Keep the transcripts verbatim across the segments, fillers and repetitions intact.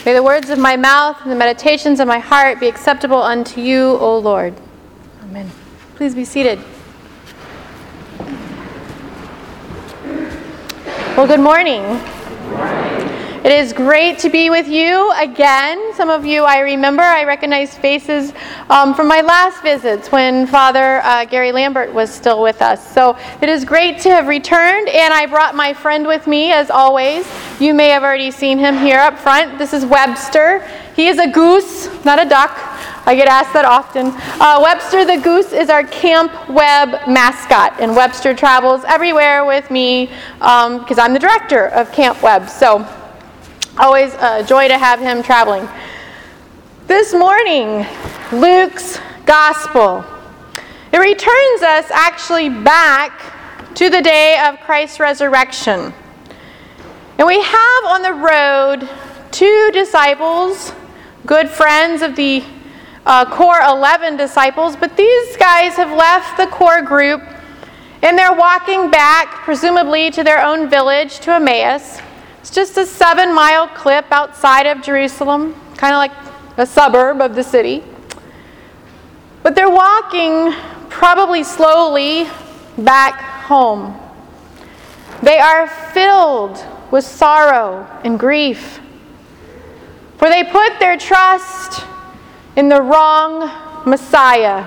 May the words of my mouth and the meditations of my heart be acceptable unto you, O Lord. Amen. Please be seated. Well, good morning. Good morning. It is great to be with you again. Some of you I remember. I recognize faces um, from my last visits when Father uh, Gary Lambert was still with us. So it is great to have returned, and I brought my friend with me as always. You may have already seen him here up front. This is Webster. He is a goose, not a duck. I get asked that often. Uh, Webster the goose is our Camp Web mascot, and Webster travels everywhere with me because um, I'm the director of Camp Web. So always a joy to have him traveling. This morning, Luke's Gospel. It returns us actually back to the day of Christ's resurrection. And we have on the road two disciples, good friends of the uh, core eleven disciples, but these guys have left the core group and they're walking back, presumably to their own village, to Emmaus. It's just a seven-mile clip outside of Jerusalem, kind of like a suburb of the city. But they're walking probably slowly back home. They are filled with sorrow and grief, for they put their trust in the wrong Messiah.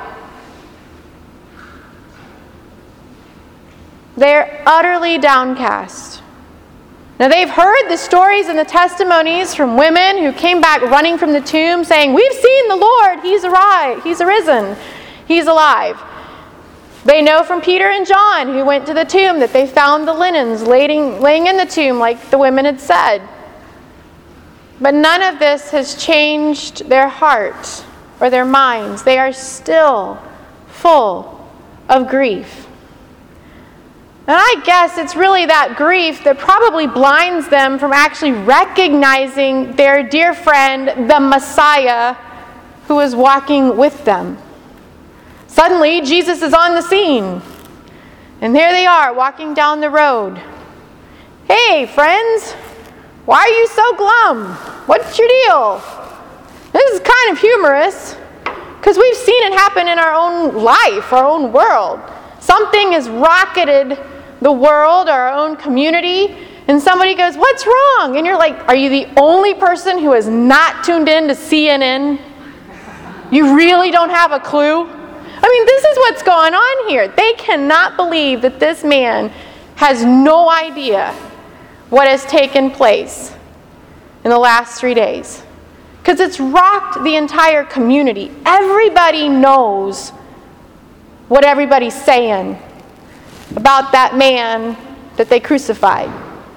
They're utterly downcast. Now, they've heard the stories and the testimonies from women who came back running from the tomb saying, "We've seen the Lord. He's arrived. He's arisen. He's alive." They know from Peter and John, who went to the tomb, that they found the linens laying, laying in the tomb like the women had said. But none of this has changed their heart or their minds. They are still full of grief. And I guess it's really that grief that probably blinds them from actually recognizing their dear friend, the Messiah, who is walking with them. Suddenly, Jesus is on the scene. And there they are, walking down the road. "Hey, friends, why are you so glum? What's your deal?" This is kind of humorous, because we've seen it happen in our own life, our own world. Something has rocketed the world, our own community, and somebody goes, "What's wrong?" And you're like, "Are you the only person who has not tuned in to C N N? You really don't have a clue?" I mean, this is what's going on here. They cannot believe that this man has no idea what has taken place in the last three days. Because it's rocked the entire community. Everybody knows what everybody's saying about that man that they crucified.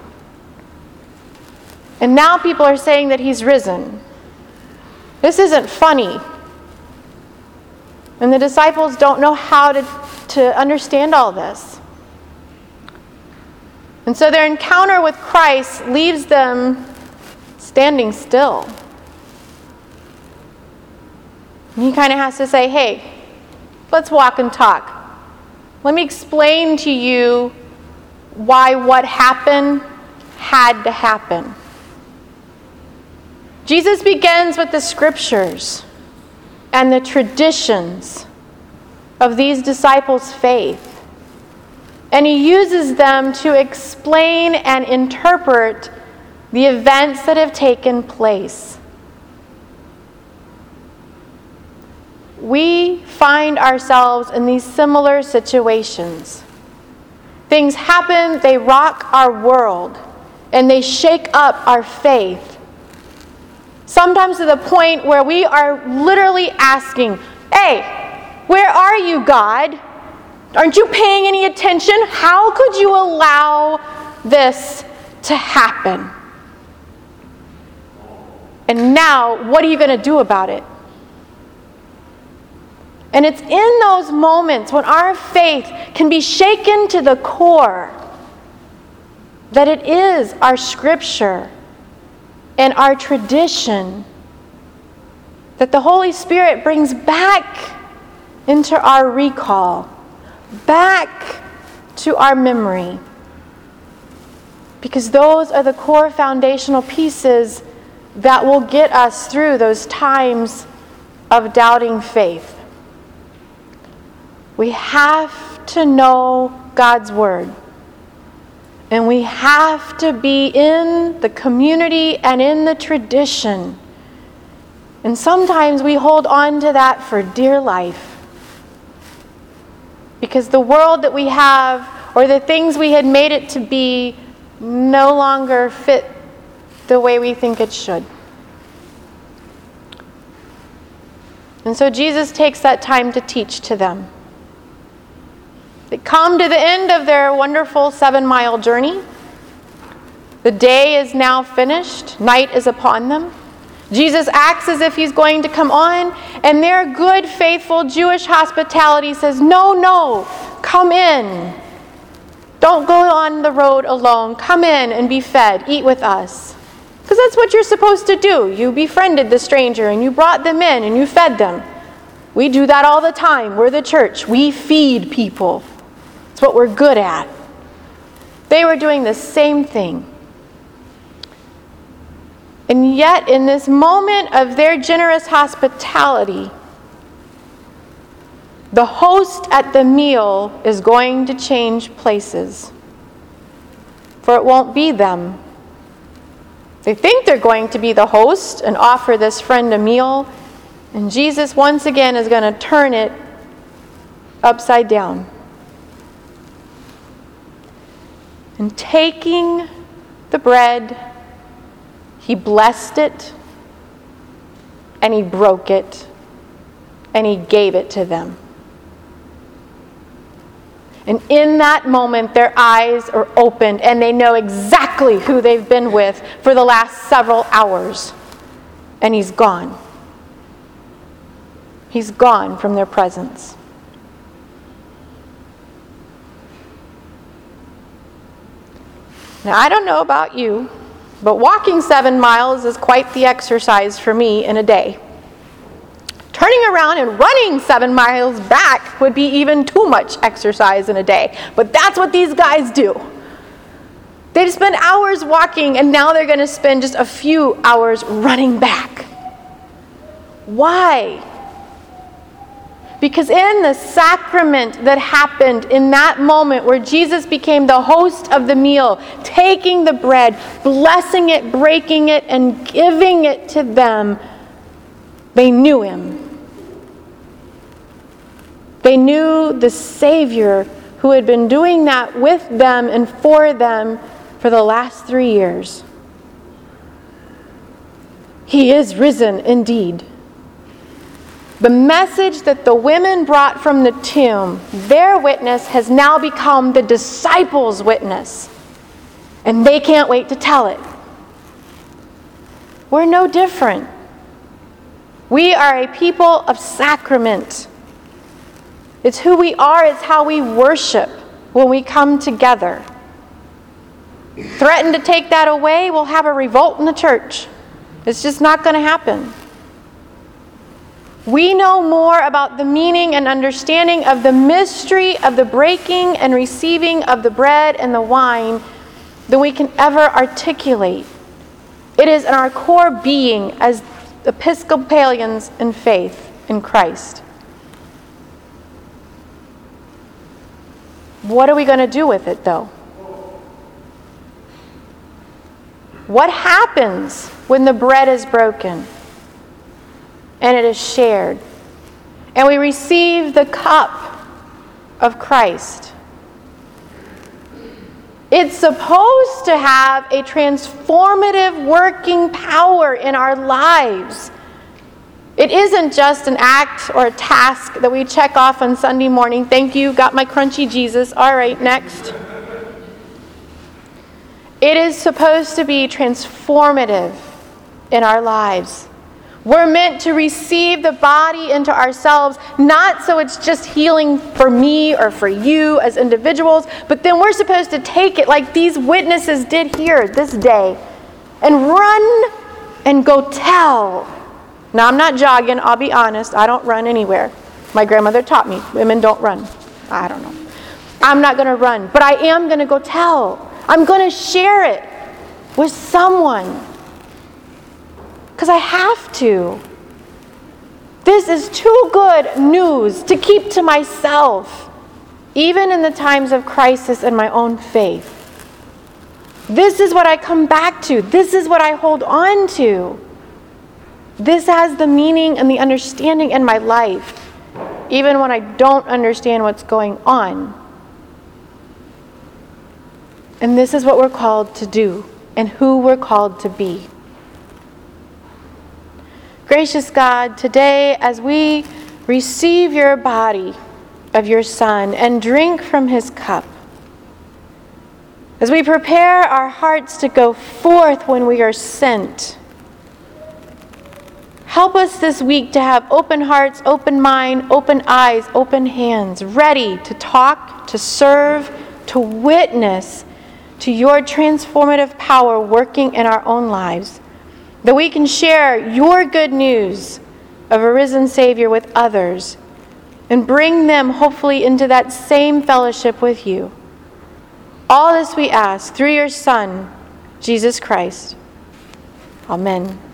And now people are saying that he's risen. This isn't funny. And the disciples don't know how to, to understand all this. And so their encounter with Christ leaves them standing still. And he kind of has to say, "Hey, let's walk and talk. Let me explain to you why what happened had to happen." Jesus begins with the scriptures and the traditions of these disciples' faith. And he uses them to explain and interpret the events that have taken place. We find ourselves in these similar situations. Things happen, they rock our world, and they shake up our faith. Sometimes to the point where we are literally asking, "Hey, where are you, God? Aren't you paying any attention? How could you allow this to happen? And now, what are you going to do about it?" And it's in those moments when our faith can be shaken to the core that it is our scripture and our tradition that the Holy Spirit brings back into our recall, back to our memory. Because those are the core foundational pieces that will get us through those times of doubting faith. We have to know God's Word. And we have to be in the community and in the tradition. And sometimes we hold on to that for dear life. Because the world that we have, or the things we had made it to be, no longer fit the way we think it should. And so Jesus takes that time to teach to them. They come to the end of their wonderful seven-mile journey. The day is now finished. Night is upon them. Jesus acts as if he's going to come on, and their good, faithful Jewish hospitality says, no, no, come in. Don't go on the road alone. Come in and be fed. Eat with us. Because that's what you're supposed to do. You befriended the stranger, and you brought them in, and you fed them. We do that all the time. We're the church. We feed people. It's what we're good at. They were doing the same thing. And yet, in this moment of their generous hospitality, the host at the meal is going to change places. For it won't be them. They think they're going to be the host and offer this friend a meal, and Jesus once again is going to turn it upside down. And taking the bread, he blessed it, and he broke it, and he gave it to them. And in that moment, their eyes are opened, and they know exactly who they've been with for the last several hours. And he's gone. He's gone from their presence. Now, I don't know about you, but walking seven miles is quite the exercise for me in a day. Turning around and running seven miles back would be even too much exercise in a day. But that's what these guys do. They spend hours walking, and now they're going to spend just a few hours running back. Why? Because in the sacrament that happened in that moment where Jesus became the host of the meal, taking the bread, blessing it, breaking it, and giving it to them, they knew him. They knew the Savior who had been doing that with them and for them for the last three years. He is risen indeed. The message that the women brought from the tomb, their witness, has now become the disciples' witness. And they can't wait to tell it. We're no different. We are a people of sacrament. It's who we are, it's how we worship when we come together. Threaten to take that away, we'll have a revolt in the church. It's just not going to happen. We know more about the meaning and understanding of the mystery of the breaking and receiving of the bread and the wine than we can ever articulate. It is in our core being as Episcopalians in faith in Christ. What are we going to do with it, though? What happens when the bread is broken and it is shared, and we receive the cup of Christ? It's supposed to have a transformative working power in our lives. It isn't just an act or a task that we check off on Sunday morning. Thank you, got my crunchy Jesus. All right, next. It is supposed to be transformative in our lives. We're meant to receive the body into ourselves, not so it's just healing for me or for you as individuals, but then we're supposed to take it like these witnesses did here this day and run and go tell. Now, I'm not jogging, I'll be honest, I don't run anywhere. My grandmother taught me, women don't run. I don't know. I'm not going to run, but I am going to go tell. I'm going to share it with someone. because I have to. This is too good news to keep to myself, even in the times of crisis in my own faith. This is what I come back to. This is what I hold on to. This has the meaning and the understanding in my life, even when I don't understand what's going on. And this is what we're called to do and who we're called to be. Gracious God, today as we receive your body of your Son and drink from his cup, as we prepare our hearts to go forth when we are sent, help us this week to have open hearts, open mind, open eyes, open hands, ready to talk, to serve, to witness to your transformative power working in our own lives, that we can share your good news of a risen Savior with others and bring them hopefully into that same fellowship with you. All this we ask through your Son, Jesus Christ. Amen.